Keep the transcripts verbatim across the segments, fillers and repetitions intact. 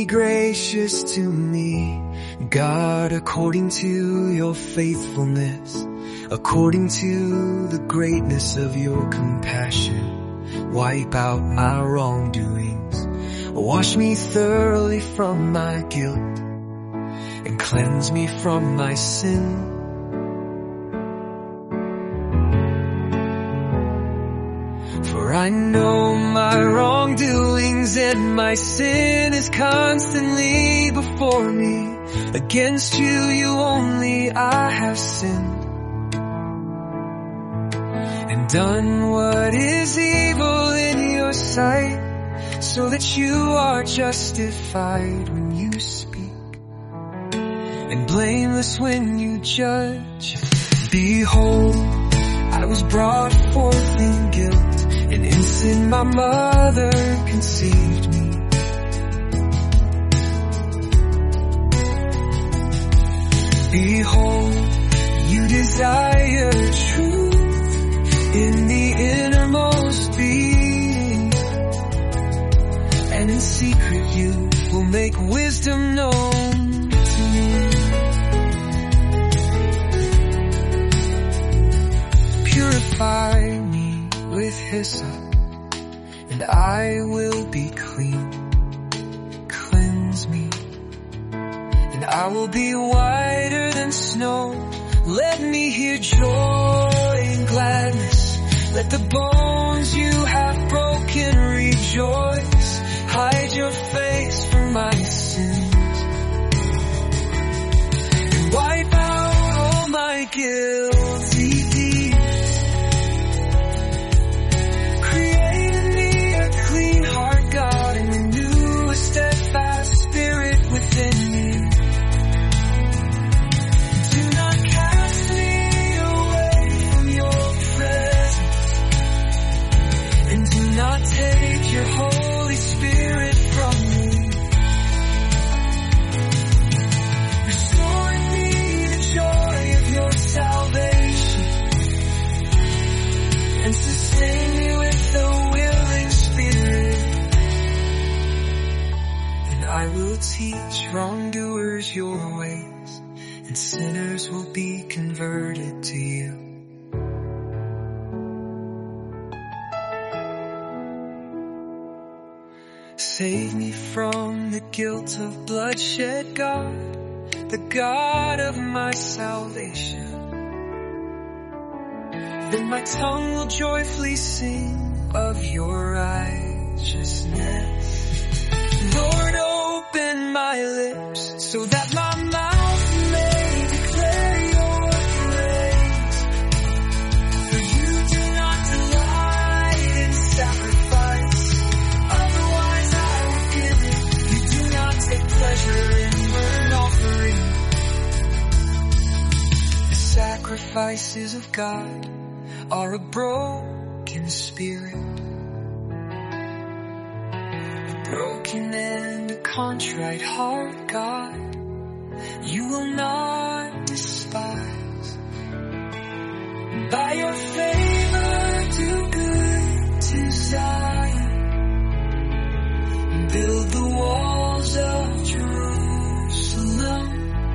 gracious to me, God, according to your faithfulness, according to the greatness of your compassion. Wipe out my wrongdoings, wash me thoroughly from my guilt, and cleanse me from my sin. For I know my wrongdoings and my sin is constantly before me. Against you, you only, I have sinned and done what is evil in your sight, so that you are justified when you speak and blameless when you judge. Behold, I was brought forth in guilt, and in sin my mother conceived me. Behold, you desire truth in the innermost being, and in secret you will make wisdom known to me. Purify me with hyssop, and I will be clean. Cleanse me, and I will be whiter than snow. Let me hear joy and gladness. Let the bones you have broken rejoice. Hide your face from my sins, and wipe out all my guilty deeds. Create in me a clean heart, God, and renew a steadfast spirit within me. Do not cast me away from your presence, and do not take your Holy Spirit from me. Restore in me the joy of your salvation, and sustain me with a willing spirit. And I will teach wrongdoers your ways, and sinners will be converted to you. Save me from the guilt of bloodshed, God, the God of my salvation. Then my tongue will joyfully sing of your righteousness. Lord, open my lips so that my mouth may declare your praise. For you do not delight in sacrifice, otherwise I would give it. You do not take pleasure in burnt offering. The sacrifices of God are a broken spirit, a broken and a contrite heart, God, you will not despise. By your favor do good to Zion, build the walls of Jerusalem,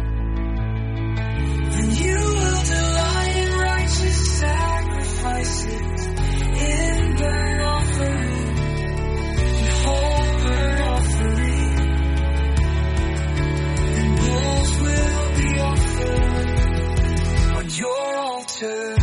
and you will delight in righteous sacrifices, in burnt offering, and whole burnt offering, and bulls will be offered on your altar.